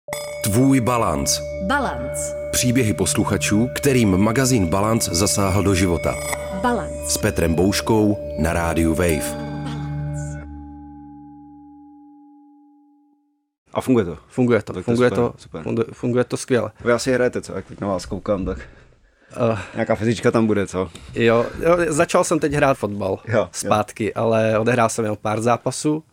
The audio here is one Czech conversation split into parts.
Tvůj balanc. Balanc. Příběhy posluchačů, kterým magazín Balanc zasáhl do života. Balanc. S Petrem Bouškou na rádiu Wave. A funguje to? Funguje to skvěle. Vy asi hrajete, co? Jak teď na vás koukám, tak nějaká fyzička tam bude, co? Jo, začal jsem teď hrát fotbal zpátky, ale odehrál jsem jen pár zápasů.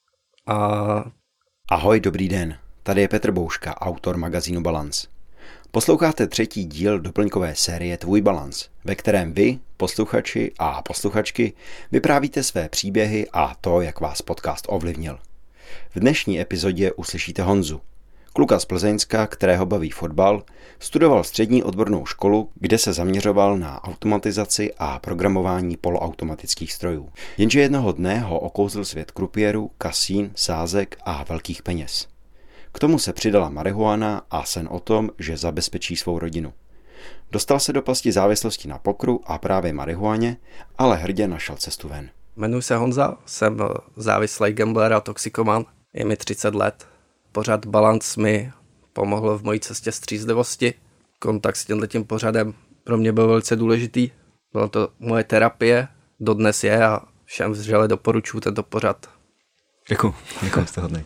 Ahoj, dobrý den. Tady je Petr Bouška, autor magazínu Balanc. Posloucháte 3. díl doplňkové série Tvůj balanc, ve kterém vy, posluchači a posluchačky, vyprávíte své příběhy a to, jak vás podcast ovlivnil. V dnešní epizodě uslyšíte Honzu, kluka z Plzeňska, kterého baví fotbal, studoval střední odbornou školu, kde se zaměřoval na automatizaci a programování poloautomatických strojů. Jenže jednoho dne ho okouzl svět krupierů, kasín, sázek a velkých peněz. K tomu se přidala marihuana a sen o tom, že zabezpečí svou rodinu. Dostal se do pasti závislosti na pokru a právě marihuaně, ale hrdě našel cestu ven. Jmenuji se Honza, jsem závislý gambler a toxikoman, je mi 30 let. Pořad Balanc mi pomohl v mojí cestě střízlivosti. Kontakt s tímhletím pořadem pro mě byl velice důležitý. Byla to moje terapie, dodnes je a všem vřele doporučuji tento pořad. Děkuji, jste hodný.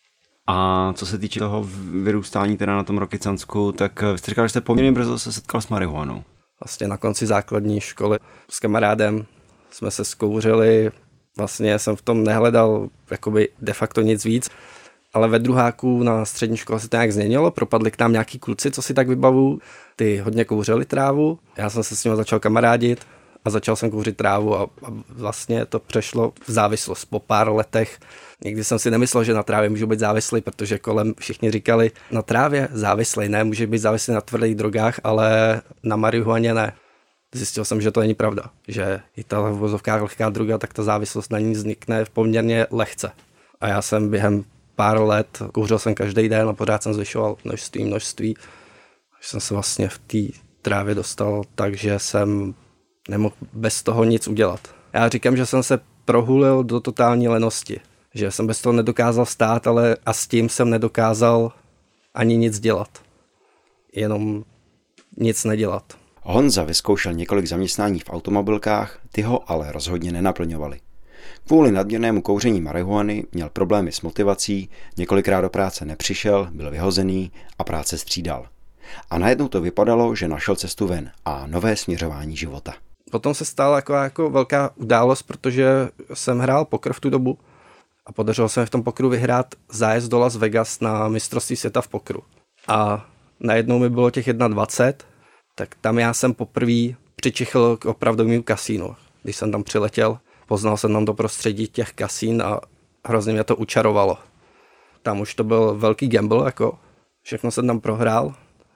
A co se týče toho vyrůstání teda na tom Rokycansku, tak jste říkal, že jste poměrně brzo se setkal s marihuanou. Vlastně na konci základní školy s kamarádem jsme se zkouřili, vlastně jsem v tom nehledal jakoby de facto nic víc, ale ve druháku na střední škole se to nějak změnilo, propadli k nám nějaký kluci, co si tak vybavu, ty hodně kouřili trávu, já jsem se s nimi začal kamarádit a začal jsem kouřit trávu a vlastně to přešlo v závislost po pár letech. Nikdy jsem si nemyslel, že na trávě můžu být závislý, protože kolem všichni říkali, na trávě závislý ne, může být závislý na tvrdých drogách, ale na marihuaně ne. Zjistil jsem, že to není pravda, že i ta v vozovkách lehká droga, tak ta závislost na ní vznikne poměrně lehce. A já jsem během pár let kouřil jsem každý den a pořád jsem zvyšoval množství, až jsem se vlastně v té trávě dostal, takže jsem nemohl bez toho nic udělat. Já říkám, že jsem se prohulil do totální lenosti, že jsem bez toho nedokázal stát, ale a s tím jsem nedokázal ani nic dělat. Jenom nic nedělat. Honza vyzkoušel několik zaměstnání v automobilkách, ty ho ale rozhodně nenaplňovaly. Kvůli nadměrnému kouření marihuany měl problémy s motivací, několikrát do práce nepřišel, byl vyhozený a práce střídal. A najednou to vypadalo, že našel cestu ven a nové směřování života. Potom se stala jako velká událost, protože jsem hrál poker v tu dobu a podařilo se mi v tom pokru vyhrát zájezd do Las Vegas na mistrovství světa v pokru. A najednou mi bylo těch 21, tak tam já jsem poprvé přičichl k opravdovému kasínu. Když jsem tam přiletěl, poznal jsem tam to prostředí těch kasín a hrozně mě to učarovalo. Tam už to byl velký gamble, jako všechno jsem tam prohrál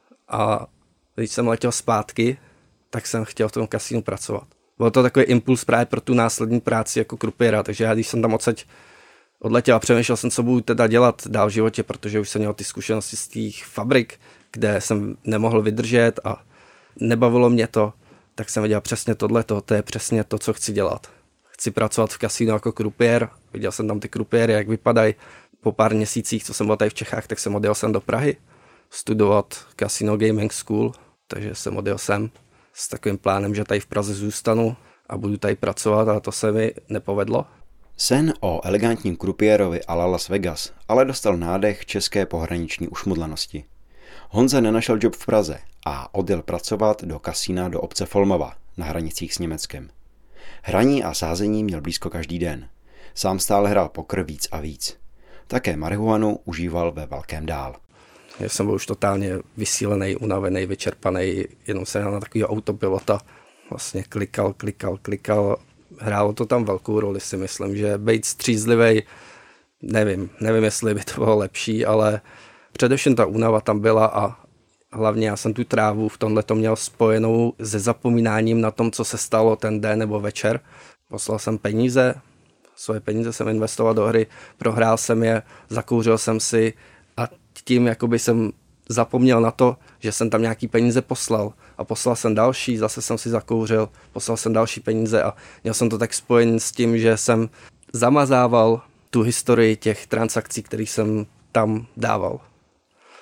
a když jsem letěl zpátky, tak jsem chtěl v tom kasínu pracovat. Byl to takový impuls právě pro tu následní práci jako krupiera, takže já když jsem tam odletěl a přemýšlel jsem, co budu teda dělat dál v životě, protože už jsem měl ty zkušenosti z těch fabrik, kde jsem nemohl vydržet a nebavilo mě to, tak jsem viděl přesně tohleto, to je přesně to, co chci dělat. Chci pracovat v kasínu jako krupiér, viděl jsem tam ty krupiéry, jak vypadají. Po pár měsících, co jsem byl tady v Čechách, tak jsem odjel sem do Prahy studovat Casino Gaming School, takže jsem odjel sem s takovým plánem, že tady v Praze zůstanu a budu tady pracovat, a to se mi nepovedlo. Sen o elegantním krupiérovi a la Las Vegas ale dostal nádech české pohraniční ušmudlanosti. Honza nenašel job v Praze a odjel pracovat do kasína do obce Folmova na hranicích s Německem. Hraní a sázení měl blízko každý den. Sám stále hrál poker víc a víc. Také marihuanu užíval ve velkém dál. Já jsem byl už totálně vysílený, unavený, vyčerpaný, jenom jsem jel na takového autopilota. Vlastně klikal. Hrálo to tam velkou roli, si myslím, že být střízlivý, nevím, jestli by to bylo lepší, ale především ta únava tam byla a hlavně já jsem tu trávu v tomhleto měl spojenou se zapomínáním na tom, co se stalo ten den nebo večer. Poslal jsem peníze, svoje peníze jsem investoval do hry, prohrál jsem je, zakouřil jsem si a tím jakoby jsem zapomněl na to, že jsem tam nějaký peníze poslal a poslal jsem další, zase jsem si zakouřil, poslal jsem další peníze a měl jsem to tak spojen s tím, že jsem zamazával tu historii těch transakcí, které jsem tam dával.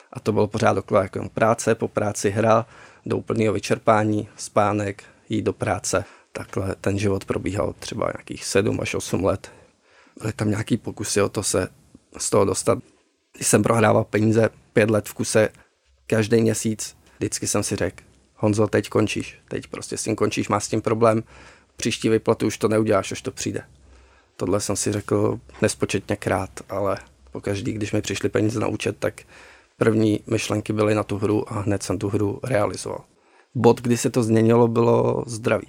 A to bylo pořád dokola jako práce, po práci hra, do úplného vyčerpání, spánek, jít do práce. Takhle ten život probíhal třeba nějakých 7 až 8 let. Byly tam nějaký pokusy o to se z toho dostat. Když jsem prohrával peníze 5 let v kuse, každý měsíc, vždycky jsem si řekl, Honzo, teď končíš, teď prostě s tím končíš, máš s tím problém, příští výplatu už to neuděláš, až to přijde. Tohle jsem si řekl nespočetněkrát, ale pokaždý, když mi přišly peníze na účet, tak první myšlenky byly na tu hru a hned jsem tu hru realizoval. Bod, kdy se to změnilo, bylo zdraví.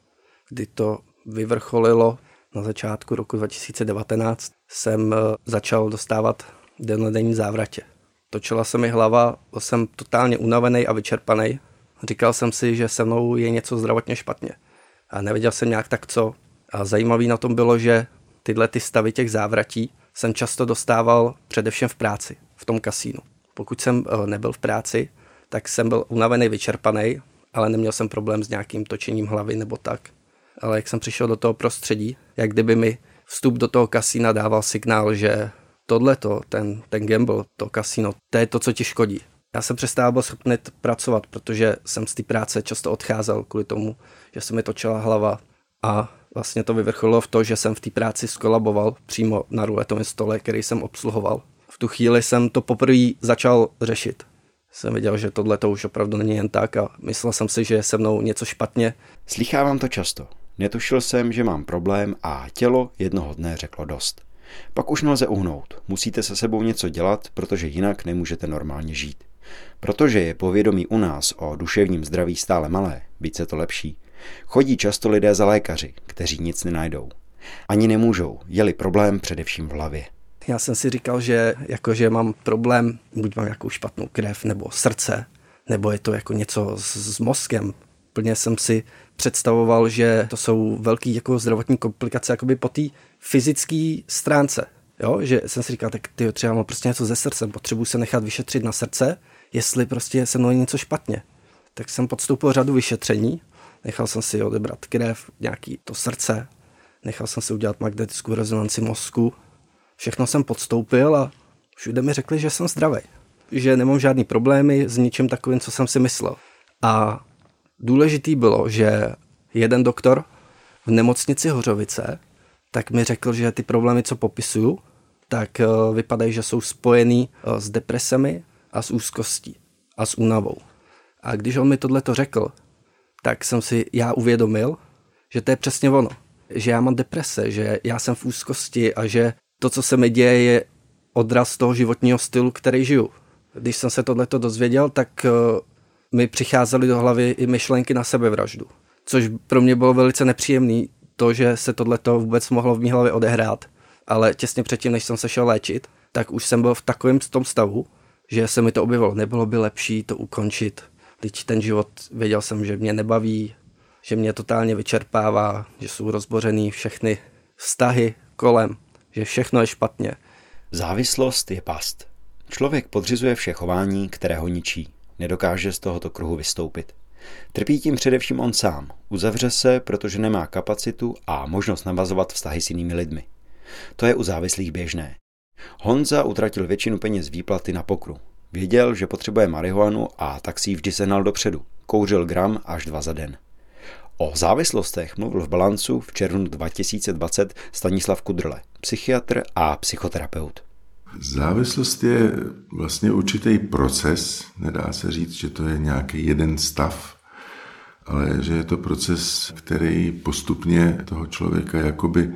Kdy to vyvrcholilo na začátku roku 2019, jsem začal dostávat dennodenní závratě. Točila se mi hlava, byl jsem totálně unavený a vyčerpaný. Říkal jsem si, že se mnou je něco zdravotně špatně. A nevěděl jsem nějak tak co. A zajímavý na tom bylo, že tyhle ty stavy těch závratí jsem často dostával především v práci, v tom kasínu. Pokud jsem nebyl v práci, tak jsem byl unavený, vyčerpaný, ale neměl jsem problém s nějakým točením hlavy nebo tak. Ale jak jsem přišel do toho prostředí, jak kdyby mi vstup do toho kasína dával signál, že tohleto, ten gamble, to kasíno, to je to, co ti škodí. Já jsem přestával byl schopný pracovat, protože jsem z té práce často odcházel kvůli tomu, že se mi točila hlava a vlastně to vyvrcholilo v to, že jsem v té práci skolaboval přímo na ruletovém stole, který jsem obsluhoval. V tu chvíli jsem to poprvé začal řešit. Jsem viděl, že tohleto už opravdu není jen tak a myslel jsem si, že je se mnou něco špatně. Slýchávám to často. Netušil jsem, že mám problém a tělo jednoho dne řeklo dost. Pak už nelze uhnout. Musíte se sebou něco dělat, protože jinak nemůžete normálně žít. Protože je povědomí u nás o duševním zdraví stále malé, byť se to lepší, chodí často lidé za lékaři, kteří nic nenajdou. Ani nemůžou, je-li problém především v hlavě. Já jsem si říkal, že mám problém, buď mám nějakou špatnou krev, nebo srdce, nebo je to jako něco s mozkem. Plně jsem si představoval, že to jsou velký jako zdravotní komplikace jakoby po té fyzické stránce. Jo? Že jsem si říkal, tak ty třeba mám prostě něco se srdcem, potřebuji se nechat vyšetřit na srdce, jestli prostě se mnou je něco špatně. Tak jsem podstoupil řadu vyšetření, nechal jsem si odebrat krev, nějaký to srdce, nechal jsem si udělat magnetickou rezonanci mozku. Všechno jsem podstoupil a všude mi řekli, že jsem zdravý. Že nemám žádný problémy s ničím takovým, co jsem si myslel. A důležitý bylo, že jeden doktor v nemocnici Hořovice tak mi řekl, že ty problémy, co popisuju, tak vypadají, že jsou spojený s depresemi a s úzkostí a s únavou. A když on mi tohleto řekl, tak jsem si já uvědomil, že to je přesně ono. Že já mám deprese, že já jsem v úzkosti a že to, co se mi děje, je odraz toho životního stylu, který žiju. Když jsem se tohleto dozvěděl, tak mi přicházely do hlavy i myšlenky na sebevraždu. Což pro mě bylo velice nepříjemné, to, že se tohleto vůbec mohlo v mý hlavě odehrát. Ale těsně předtím, než jsem se šel léčit, tak už jsem byl v takovém tom stavu, že se mi to objevilo. Nebylo by lepší to ukončit. Teď ten život, věděl jsem, že mě nebaví, že mě totálně vyčerpává, že jsou rozbořený všechny vztahy kolem, že všechno je špatně. Závislost je past. Člověk podřizuje vše chování, které ho ničí. Nedokáže z tohoto kruhu vystoupit. Trpí tím především on sám. Uzavře se, protože nemá kapacitu a možnost navazovat vztahy s jinými lidmi. To je u závislých běžné. Honza utratil většinu peněz výplaty na pokru. Věděl, že potřebuje marihuanu a tak si ji vždy sehnal dopředu. Kouřil gram až 2 za den. O závislostech mluvil v Balancu v červnu 2020 Stanislav Kudrle, psychiatr a psychoterapeut. Závislost je vlastně určitý proces, nedá se říct, že to je nějaký jeden stav, ale že je to proces, který postupně toho člověka jakoby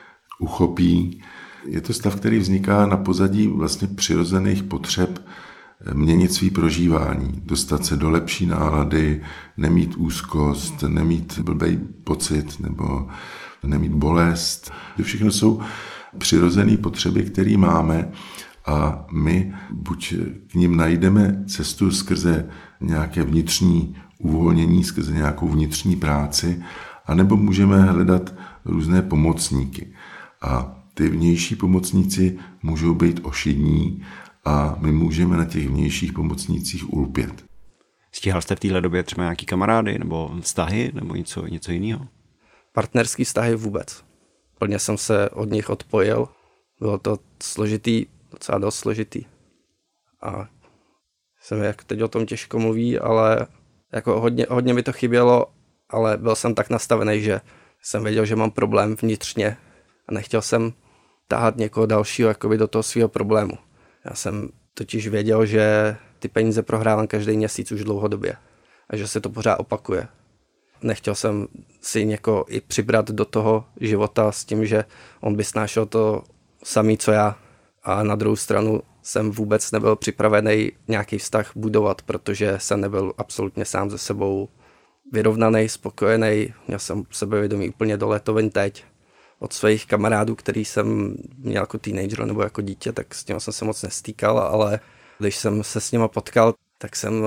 uchopí. Je to stav, který vzniká na pozadí vlastně přirozených potřeb měnit svý prožívání, dostat se do lepší nálady, nemít úzkost, nemít blbej pocit nebo nemít bolest. To všechno jsou přirozené potřeby, které máme a my buď k nim najdeme cestu skrze nějaké vnitřní uvolnění, skrze nějakou vnitřní práci, anebo můžeme hledat různé pomocníky. A ty vnější pomocníci můžou být ošidní a my můžeme na těch vnějších pomocnících ulpět. Stíhal jste v téhle době třeba nějaký kamarády nebo vztahy nebo něco jiného? Partnerský vztahy vůbec. Plně jsem se od nich odpojil. Bylo to složitý, docela dost složitý. A Jsem jak teď o tom těžko mluví, ale jako hodně mi to chybělo, ale byl jsem tak nastavený, že jsem věděl, že mám problém vnitřně a nechtěl jsem tahat někoho dalšího jakoby do toho svého problému. Já jsem totiž věděl, že ty peníze prohrávám každý měsíc už dlouhodobě a že se to pořád opakuje. Nechtěl jsem si někoho i přibrat do toho života s tím, že on by snášel to samý, co já. A na druhou stranu jsem vůbec nebyl připravený nějaký vztah budovat, protože jsem nebyl absolutně sám se sebou vyrovnaný, spokojený. Měl jsem sebevědomí úplně dole, to vím teď. Od svých kamarádů, který jsem měl jako teenager nebo jako dítě, tak s tím jsem se moc nestýkal, ale když jsem se s nima potkal, tak jsem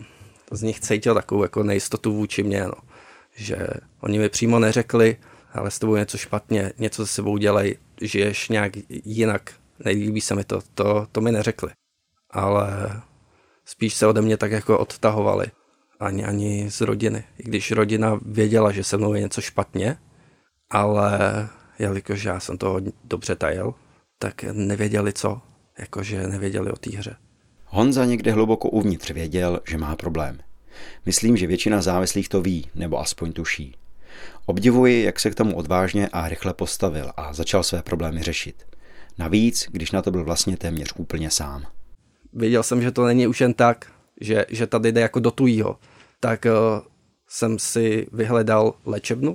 z nich cítil takovou jako nejistotu vůči mě, no. Že oni mi přímo neřekli, ale s tebou něco špatně, něco se sebou dělej, žiješ nějak jinak, nelíbí se mi to mi neřekli. Ale spíš se ode mě tak jako odtahovali, ani z rodiny. I když rodina věděla, že se mnou je něco špatně, ale jelikož já jsem to dobře tajil, tak nevěděli co, jakože nevěděli o té hře. Honza někde hluboko uvnitř věděl, že má problém. Myslím, že většina závislých to ví, nebo aspoň tuší. Obdivuji, jak se k tomu odvážně a rychle postavil a začal své problémy řešit. Navíc, když na to byl vlastně téměř úplně sám. Věděl jsem, že to není už jen tak, že tady jde jako do tujího. Tak jsem si vyhledal léčebnu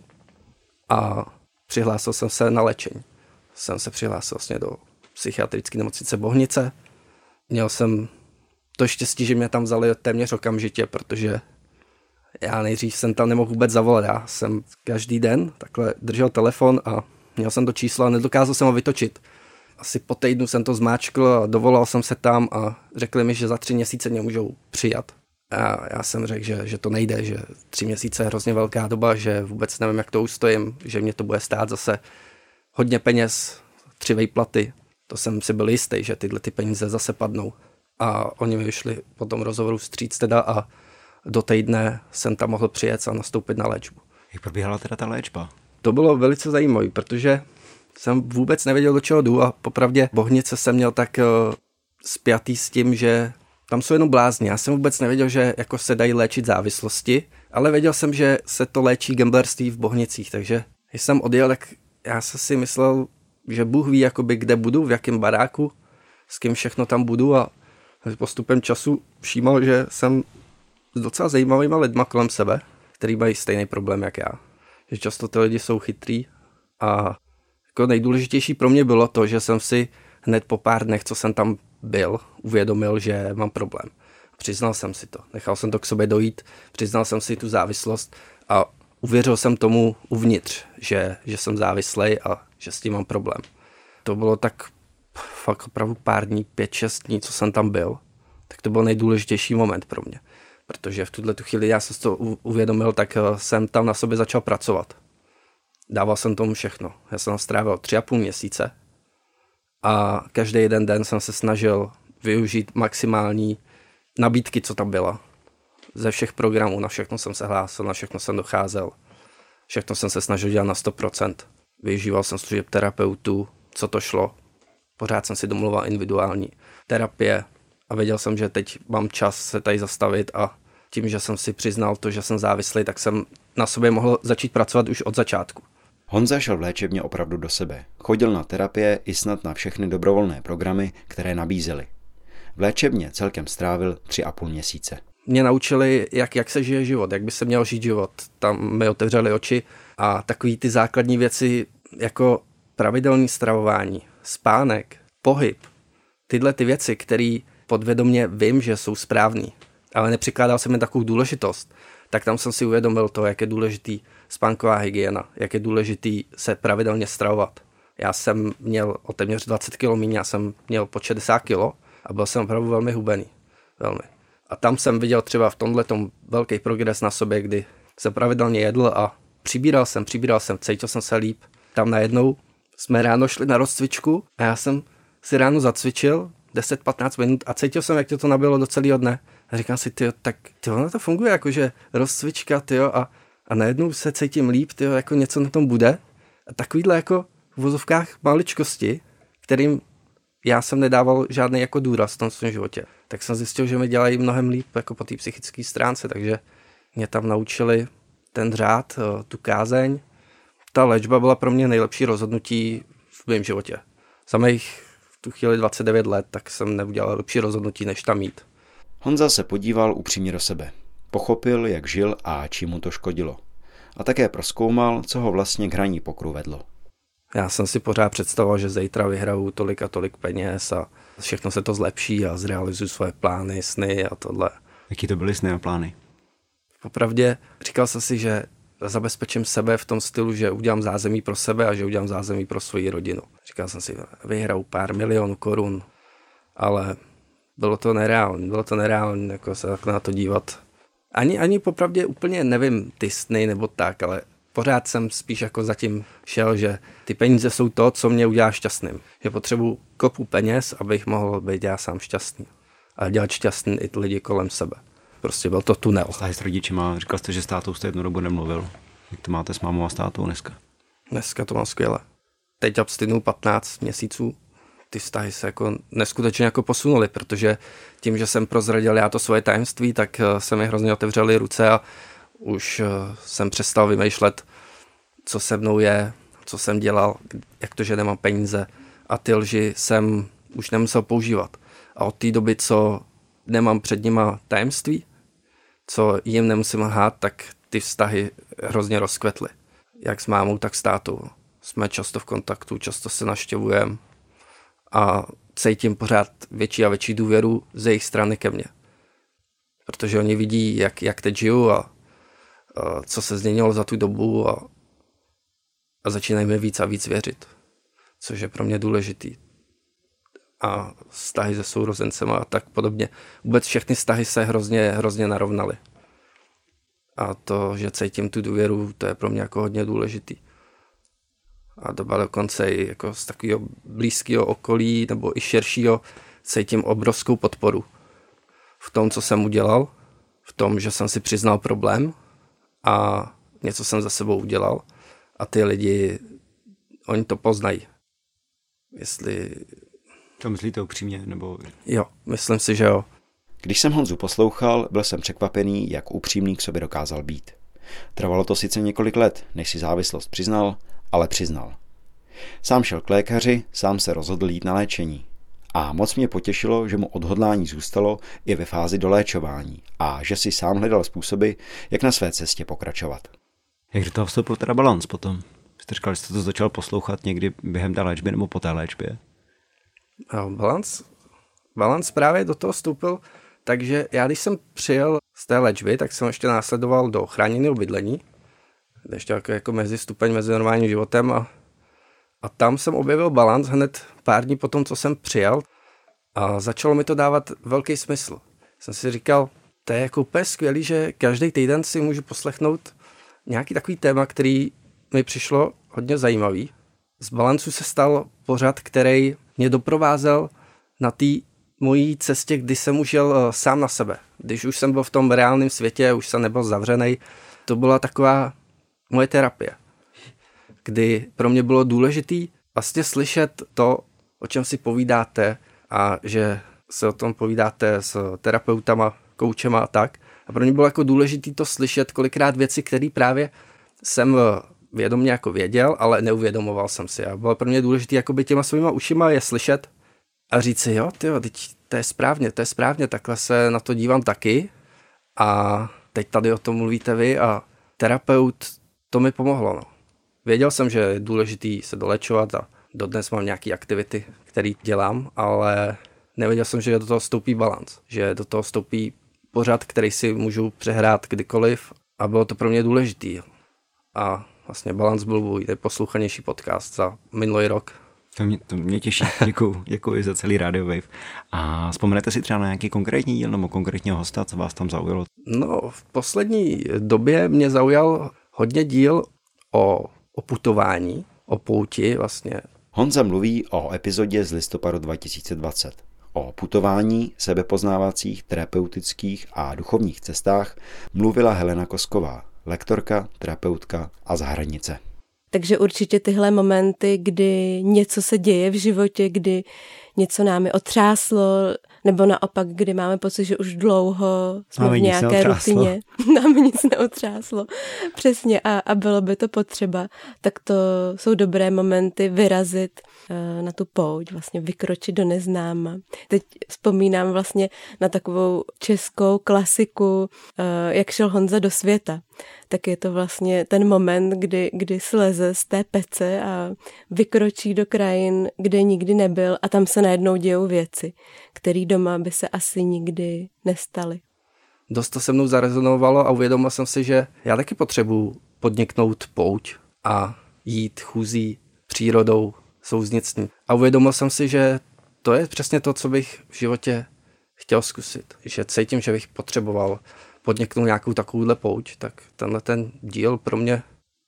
a přihlásil jsem se na léčení. Jsem se přihlásil vlastně do psychiatrické nemocnice Bohnice. Měl jsem to štěstí, že mě tam vzali téměř okamžitě, protože já nejdřív jsem tam nemohl vůbec zavolat. Já jsem každý den takhle držel telefon a měl jsem to číslo a nedokázal jsem ho vytočit. Asi po týdnu jsem to zmáčkl a dovolal jsem se tam a řekli mi, že za 3 měsíce mě můžou přijat. A já jsem řekl, že to nejde, že 3 měsíce je hrozně velká doba, že vůbec nevím, jak to ustojím, že mě to bude stát zase hodně peněz, 3 výplaty. To jsem si byl jistý, že tyhle ty peníze zase padnou. A oni mi vyšli po tom rozhovoru vstříc teda a do týdne jsem tam mohl přijet a nastoupit na léčbu. Jak probíhala teda ta léčba? To bylo velice zajímavé, protože jsem vůbec nevěděl, do čeho jdu a popravdě Bohnice jsem měl tak spjatý s tím, že tam jsou jenom blázni. Já jsem vůbec nevěděl, že jako se dají léčit závislosti, ale věděl jsem, že se to léčí gamblerství v Bohnicích, takže když jsem odjel, tak já jsem si myslel, že Bůh ví, jakoby, kde budu, v jakém baráku, s kým všechno tam budu a postupem času všímal, že jsem s docela zajímavýma lidma kolem sebe, který mají stejný problém jak já. Že často ty lidi jsou chytrý a jako nejdůležitější pro mě bylo to, že jsem si hned po pár dnech, co jsem tam byl, uvědomil, že mám problém. Přiznal jsem si to, nechal jsem to k sobě dojít, přiznal jsem si tu závislost a uvěřil jsem tomu uvnitř, že jsem závislej a že s tím mám problém. To bylo tak fakt opravdu pár dní, 5-6 dní, co jsem tam byl, tak to byl nejdůležitější moment pro mě. Protože v tuhle chvíli já jsem si to uvědomil, tak jsem tam na sobě začal pracovat. Dával jsem tomu všechno. Já jsem strávil 3,5 měsíce a každý jeden den jsem se snažil využít maximální nabídky, co tam byla. Ze všech programů, na všechno jsem se hlásil, na všechno jsem docházel. Všechno jsem se snažil dělat na 100%. Využíval jsem služeb terapeutů, co to šlo. Pořád jsem si domluval individuální terapie a věděl jsem, že teď mám čas se tady zastavit a tím, že jsem si přiznal to, že jsem závislý, tak jsem na sobě mohl začít pracovat už od začátku. Honza šel v léčebně opravdu do sebe. Chodil na terapie i snad na všechny dobrovolné programy, které nabízely. V léčebně celkem strávil 3,5 měsíce. Mě naučili, jak se žije život, jak by se měl žít život. Tam mi otevřeli oči a takový ty základní věci jako pravidelné stravování, spánek, pohyb, tyhle ty věci, které podvědomě vím, že jsou správný, ale nepřikládal jsem mi takovou důležitost, tak tam jsem si uvědomil to, jak je důležitý spánková hygiena, jak je důležitý se pravidelně stravovat. Já jsem měl o téměř 20 kg míň, já jsem měl po 60 kg a byl jsem opravdu velmi hubený. Velmi. A tam jsem viděl třeba v tomhletom velký progres na sobě, kdy jsem pravidelně jedl a přibíral jsem, cítil jsem se líp. Tam najednou jsme ráno šli na rozcvičku a já jsem si ráno zacvičil 10-15 minut a cítil jsem, jak to nabilo do celého dne. A říkám si, tak ono to funguje, jakože rozcvička, a najednou se cítím líp, jako něco na tom bude. A takovýhle jako v vozovkách maličkosti, kterým já jsem nedával žádný jako důraz v tom svém životě, tak jsem zjistil, že mi dělají mnohem líp jako po té psychické stránce, takže mě tam naučili ten řád, tu kázeň. Ta léčba byla pro mě nejlepší rozhodnutí v mém životě. Za mých v tu chvíli 29 let, tak jsem neudělal lepší rozhodnutí, než tam jít. Honza se podíval upřímně do sebe. Pochopil, jak žil a čím mu to škodilo. A také prozkoumal, co ho vlastně k hraní pokru vedlo. Já jsem si pořád představoval, že zítra vyhraju tolik a tolik peněz a všechno se to zlepší a zrealizuju svoje plány, sny a tohle. Jaký to byly sny a plány? Popravdě říkal jsem si, že zabezpečím sebe v tom stylu, že udělám zázemí pro sebe a že udělám zázemí pro svoji rodinu. Říkal jsem si, vyhraju pár milionů korun, ale bylo to nereálné jako se tak na to dívat. Ani popravdě úplně nevím ty sny nebo tak, ale pořád jsem spíš jako zatím šel, že ty peníze jsou to, co mě udělá šťastným. Že potřebuji kopu peněz, abych mohl být já sám šťastný. A dělat šťastný i lidi kolem sebe. Prostě byl to tunel. Vztahy s rodičima, říkal jste, že s tátou jste jednu dobu nemluvil. Jak to máte s mámou a s tátou dneska? Dneska to mám skvěle. Teď abstinu 15 měsíců. Ty vztahy se jako neskutečně jako posunuly, protože tím, že jsem prozradil já to svoje tajemství, tak se mi hrozně otevřely ruce a už jsem přestal vymýšlet, co se mnou je, co jsem dělal, jak to, že nemám peníze a ty lži jsem už nemusel používat. A od té doby, co nemám před nima tajemství, co jim nemusím lhát, tak ty vztahy hrozně rozkvetly. Jak s mámou, tak s tátou. Jsme často v kontaktu, často se navštěvujeme a cítím pořád větší a větší důvěru z jejich strany ke mně. Protože oni vidí, jak teď žiju a co se změnilo za tu dobu a začínají mi víc a víc věřit, což je pro mě důležitý. A vztahy se sourozencema a tak podobně. Vůbec všechny vztahy se hrozně narovnaly. A to, že cítím tu důvěru, to je pro mě jako hodně důležitý. A doba dokonce i jako z takového blízkého okolí nebo i širšího cítím obrovskou podporu v tom, co jsem udělal, v tom, že jsem si přiznal problém a něco jsem za sebou udělal a ty lidi, oni to poznají. Jestli... To myslíte upřímně? Nebo... Jo, myslím si, že jo. Když jsem Honzu poslouchal, byl jsem překvapený, jak upřímný k sobě dokázal být. Trvalo to sice několik let, než si závislost přiznal, ale přiznal. Sám šel k lékaři, sám se rozhodl jít na léčení. A moc mě potěšilo, že mu odhodlání zůstalo i ve fázi doléčování a že si sám hledal způsoby, jak na své cestě pokračovat. Jak do toho vstoupil teda Balans potom? Jste říkal, že jste to začal poslouchat někdy během té léčby nebo po té léčbě? Balans právě do toho vstoupil, takže já když jsem přijel z té léčby, tak jsem ještě následoval do chráněného bydlení, ještě jako mezi stupeň mezi normálním životem a tam jsem objevil Balans hned pár dní potom, co jsem přijel a začalo mi to dávat velký smysl. Jsem si říkal, to je jako úplně skvělý, že každý týden si můžu poslechnout nějaký takový téma, který mi přišlo hodně zajímavý. Z Balancu se stal pořad, který mě doprovázel na té mojí cestě, kdy jsem už jel sám na sebe. Když už jsem byl v tom reálném světě, už jsem nebyl zavřený, to byla taková moje terapie, kdy pro mě bylo důležitý vlastně slyšet to, o čem si povídáte a že se o tom povídáte s terapeutama, koučema a tak. A pro mě bylo jako důležitý to slyšet kolikrát věci, které právě jsem vědomě jako věděl, ale neuvědomoval jsem si. A bylo pro mě důležité jakoby těma svýma ušima je slyšet a říct si, jo, tyjo, teď to je správně, takhle se na to dívám taky a teď tady o tom mluvíte vy a terapeut, to mi pomohlo. No. Věděl jsem, že je důležitý se dolečovat a dodnes mám nějaké aktivity, které dělám, ale nevěděl jsem, že do toho vstoupí Balans, že do toho vstoupí pořad, který si můžu přehrát kdykoliv a bylo to pro mě důležitý. A vlastně Balans byl můj nejposlouchanější podcast za minulý rok. To mě těší. Děkuji za celý Radio Wave. A vzpomenete si třeba na nějaký konkrétní díl nebo konkrétního hosta, co vás tam zaujalo? No, v poslední době mě zaujal hodně díl o putování, o pouti vlastně. Honza mluví o epizodě z listopadu 2020. O putování, sebepoznávacích, terapeutických a duchovních cestách mluvila Helena Kosková, lektorka, terapeutka a z Hranice. Takže určitě tyhle momenty, kdy něco se děje v životě, kdy něco námi otřáslo, nebo naopak, kdy máme pocit, že už dlouho jsme v nějaké rutině. Nám nic neotřáslo. Přesně a bylo by to potřeba. Tak to jsou dobré momenty vyrazit na tu pouť, vlastně vykročit do neznáma. Teď vzpomínám vlastně na takovou českou klasiku, jak šel Honza do světa. Tak je to vlastně ten moment, kdy sleze z té pece a vykročí do krajin, kde nikdy nebyl a tam se najednou dějou věci, které doma by se asi nikdy nestaly. Dost to se mnou zarezonovalo a uvědomil jsem si, že já taky potřebuji podniknout pouť a jít chůzí přírodou, souznit s ní. A uvědomil jsem si, že to je přesně to, co bych v životě chtěl zkusit. Že cítím, že bych potřeboval podniknout nějakou takovouhle pouť, tak tenhle ten díl pro mě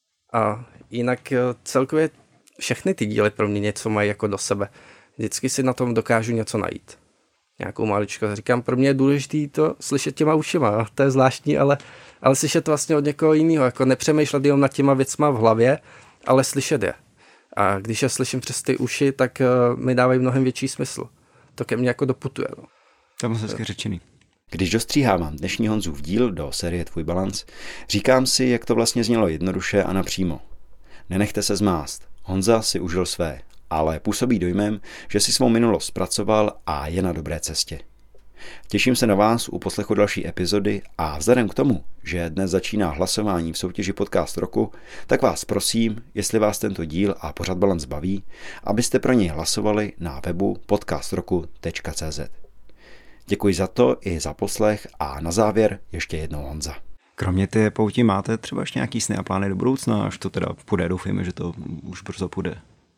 a jinak celkově všechny ty díly pro mě něco mají jako do sebe. Vždycky si na tom dokážu něco najít. Nějakou maličko. Říkám, pro mě je důležité to slyšet těma ušima. To je zvláštní, ale slyšet vlastně od někoho jiného. Jako nepřemýšlet jenom nad těma věcma v hlavě, ale slyšet je. A když je slyším přes ty uši, tak mi dávají mnohem větší smysl. To ke mně jako doputuje. No. To moc hezky řečený. Když dostříhávám dnešní Honzův díl do série Tvůj balanc, říkám si, jak to vlastně znělo jednoduše a napřímo. Nenechte se zmást. Honza si užil své, ale působí dojmem, že si svou minulost zpracoval a je na dobré cestě. Těším se na vás u poslechu další epizody a vzhledem k tomu, že dnes začíná hlasování v soutěži Podcast roku, tak vás prosím, jestli vás tento díl a pořad Balance baví, abyste pro něj hlasovali na webu podcastroku.cz. Děkuji za to i za poslech a na závěr ještě jednou Honza. Kromě té pouti máte třeba ještě nějaký sny a plány do budoucna, až to teda půjde, doufejme, že to už brzo půjde.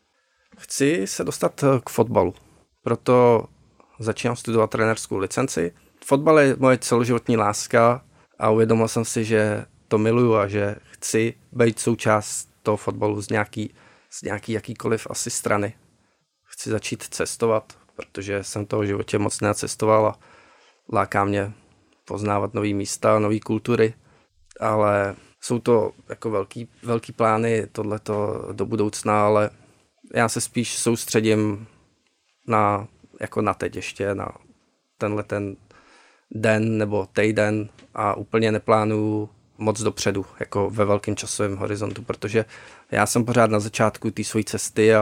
Chci se dostat k fotbalu, proto začínám studovat trenérskou licenci. Fotbal je moje celoživotní láska a uvědomil jsem si, že to miluju a že chci být součást toho fotbalu z nějaký jakýkoliv asi strany. Chci začít cestovat, protože jsem toho v životě moc necestoval a láká mě poznávat nový místa, nový kultury, ale jsou to jako velký plány tohleto do budoucna, ale já se spíš soustředím na teď ještě, na tenhle ten den nebo týden a úplně neplánuju moc dopředu, jako ve velkém časovém horizontu, protože já jsem pořád na začátku té své cesty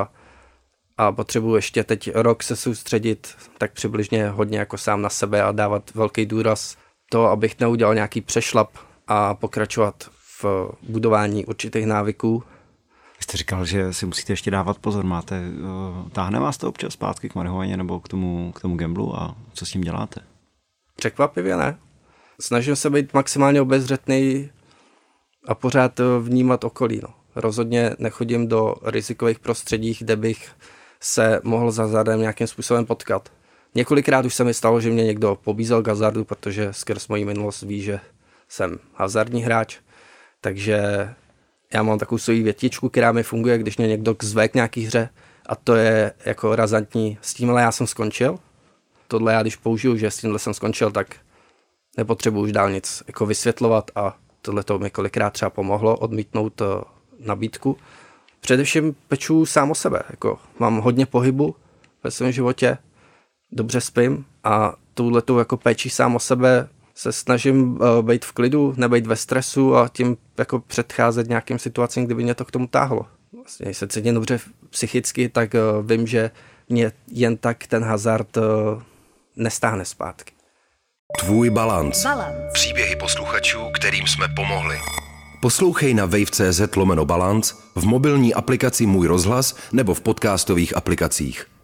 a potřebuji ještě teď rok se soustředit tak přibližně hodně jako sám na sebe a dávat velký důraz to, abych neudělal nějaký přešlap a pokračovat v budování určitých návyků. Jste říkal, že si musíte ještě dávat pozor. Táhne vás to občas zpátky k marihuaně nebo k tomu gamblu a co s tím děláte? Překvapivě ne. Snažím se být maximálně obezřetný a pořád vnímat okolí. No. Rozhodně nechodím do rizikových prostředí, kde bych se mohl za hazardem nějakým způsobem potkat. Několikrát už se mi stalo, že mě někdo pobízel k hazardu, protože skrz moji minulost ví, že jsem hazardní hráč, takže já mám takovou svou větičku, která mi funguje, když mě někdo zve k nějaký hře a to je jako razantní. S tímhle já jsem skončil. Tohle já když použiju, že s tímhle jsem skončil, tak nepotřebuji už dál nic jako vysvětlovat a tohle to mi kolikrát třeba pomohlo odmítnout nabídku. Především peču sám o sebe. Jako mám hodně pohybu ve svém životě, dobře spím a touhletou jako péčí sám o sebe se snažím být v klidu, nebejt ve stresu a tím jako předcházet nějakým situacím, kdyby mě to k tomu táhlo. Vlastně, když se cítím dobře psychicky, tak vím, že mě jen tak ten hazard nestáhne zpátky. Tvůj balanc. Příběhy posluchačů, kterým jsme pomohli. Poslouchej na wave.cz/balanc, v mobilní aplikaci Můj rozhlas nebo v podcastových aplikacích.